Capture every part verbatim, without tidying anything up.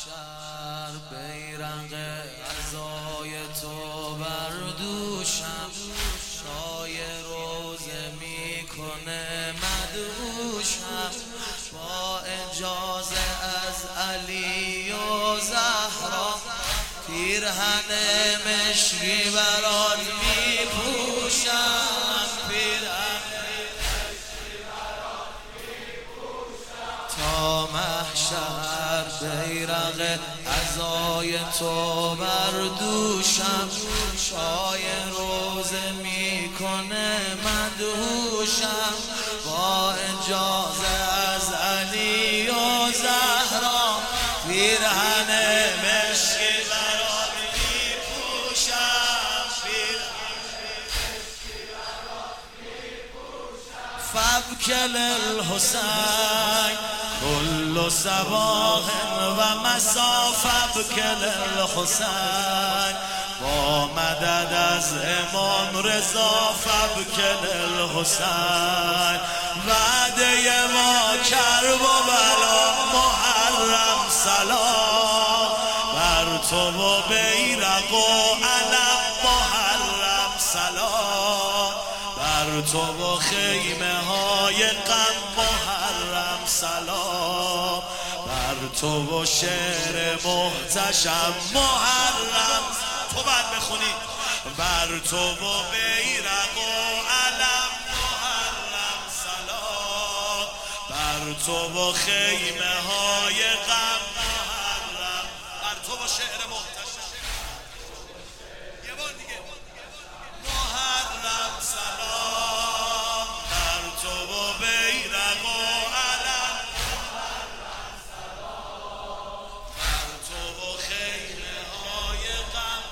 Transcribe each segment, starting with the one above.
محشر بیرق عزای تو بر دوشم، شای روزه میکنه مدهوشم. با اجازه از علی و زهرا پیرهن مشکی برات میپوشم. تا محشر بیرق عزای تو بر دوشم، شای روزه میکنه مدهوشم. با اجازه از علی و زهرا پیرهن مشکی برات میپوشم. فابکل الحسین كل صباح و مسا، فابکل الحسین با مدد از امام رضا. فابکل الحسین وعده ما کرب و بلا، محرم سلام بر تو و بیرق و علم. محرم سلام بر تو و خیمه های غم. محرم سلام بر تو و شعر محتشم. محرم تو باید بخونی بر تو و بیرق و علم. محرم سلام بر تو و خیمه های غم. محرم بر تو و شعر محتشم. یه بار دیگه محرم سلام بر تو و بیرق و علم. محرم سلام بر تو و خیمه های غم.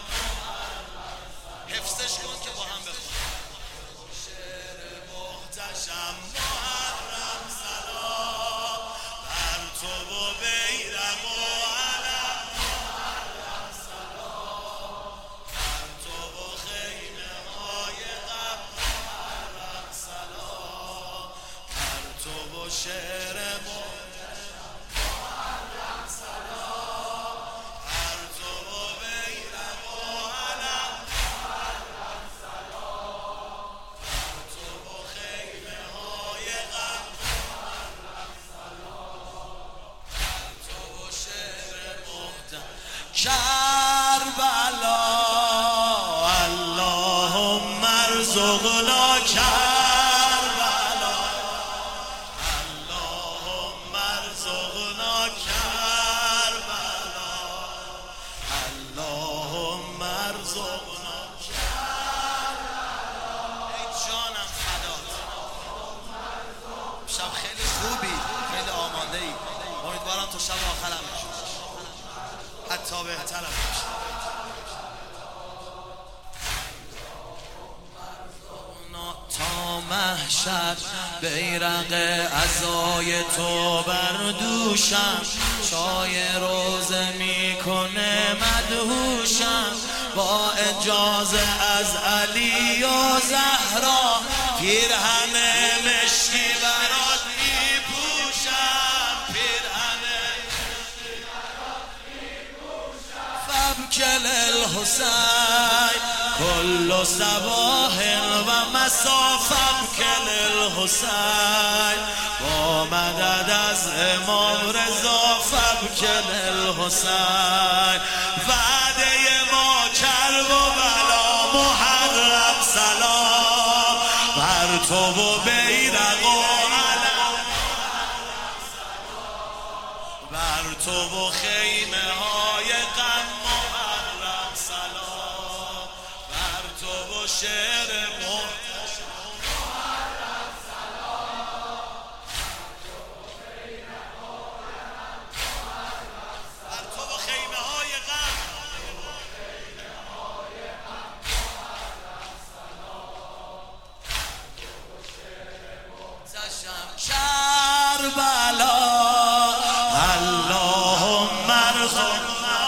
حفظش کن که با هم بخون. شعر محتشم. محرم سلام بر تو و بیرق و علم. محرم سلام بر تو و خیمه های غم. محرم سلام بر تو و شعر محتشم. محرم سلام بر تو و بیرق و علم. محرم سلام بر تو و خیمه های غم. محرم سلام بر تو و شعر محتشم. کربلا اللهم ارزقنا کربلا، اللهم ارزقنا کربلا، اللهم ارزقنا کربلا. ای جانم فدات. شب خیلی خوبی، خیلی آماده ای. امیدوارم تو شب آخرم حتی بهترم بشه. تا محشر بیرق عزای تو بر دوشم، شای روزه میکنه مدهوشم. با اجازه از علی و زهرا پیرهن مشکی برات میپوشم. پیرهن مشکی برات میپوشم. فابکل الحسین كل صباح و مسا. فابکل الحسین با مدد از امام رضا. فابکل الحسین وعده ما کرب و بلا. محرم سلام بر تو و بیرق و علم. بر تو و خیمه های غم. محرم سلام بر تو و شعر محتشم. محرم سلام بر تو و خیمه های غم. کربلا اللهم ارزقنا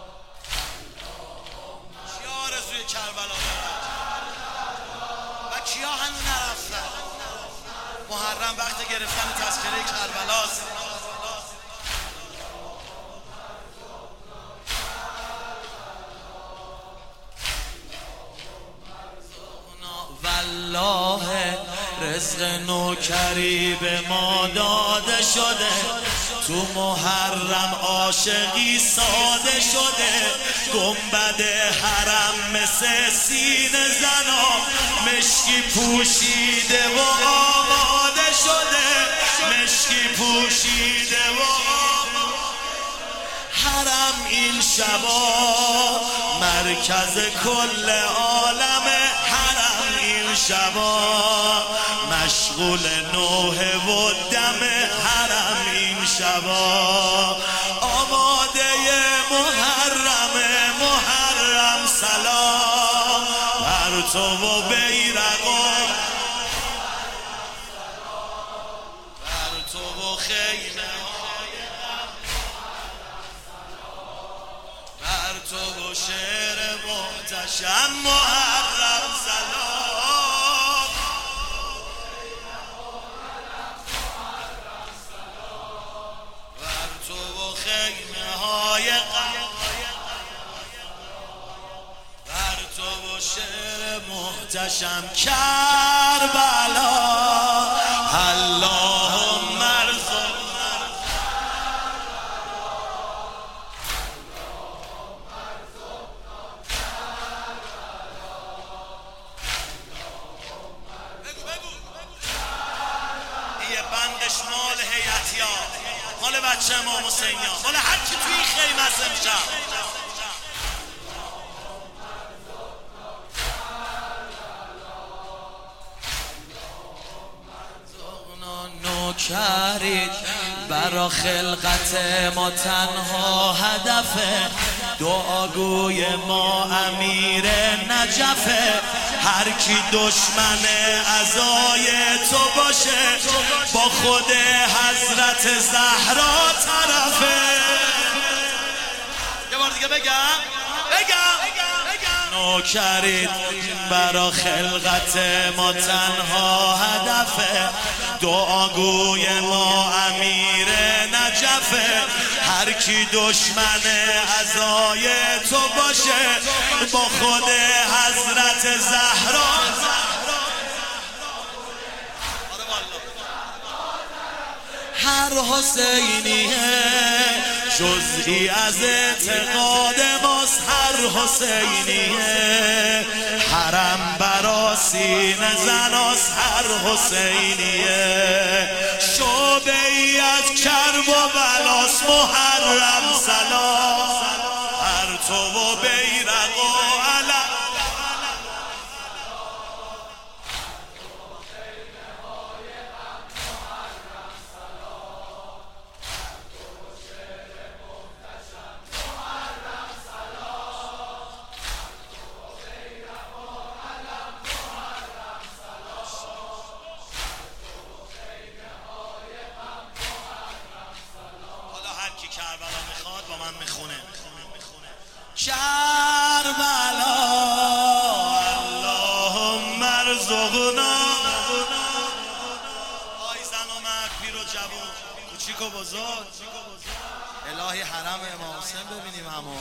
کربلا و کیا هنوز نرفتن؟ محرم وقت گرفتن تذکره کربلاست. والله رزق نوکری به ما داده شده، تو محرم عاشقی ساده شده. گنبد حرم مثل سینه زنا مشکی پوشیده و آماده شده، مشکی پوشیده و آماده. حرم این شبا مرکز کل عالمه، حرم این شبا مشغول نوحه و دم، حرم این شبا آماده محرم. محرم سلام بر تو و بیرق و بر تو و خیمه بر تو و شعر محتشم. محرم سلام بر تو و خیمه های غم، بر تو و شعر محتشم. کربلا اللهم ارزق بندش مال هیئتیا، مال بچه امام حسینیا، مال هر کی توی این خیمه است امشب. نوکرید برا خلقت ما تنها هدفه، دعاگوی ما امیر نجفه. هر کی دشمن عزای تو باشه با خود حضرت زهرا طرفه. یه بار دیگه بگم بگم نوکرید برا خلقت ما تنها هدفه، دعاگوی ما امیر نجفه. هر کی دشمن عزای تو باشه با خود حضرت زهرا. هر حسینیه جزئی از اعتقاد ماست، هر حسینیه حرم برا سینه زناست، هر حسینیه شعبه ای از کرب و بلاست. محرم سلام هر تو و بیرق و علم. کربلا میخواد با من میخونه. کربلا اللهم ارزقنا. آی زن و مرد، پیر و جوان، کوچیک و بزرگ، الهی حرم امام حسین ببینیم. اما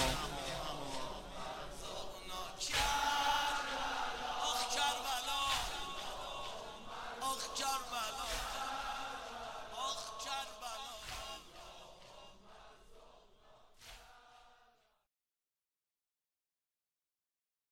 آخ کربلا، آخ کربلا.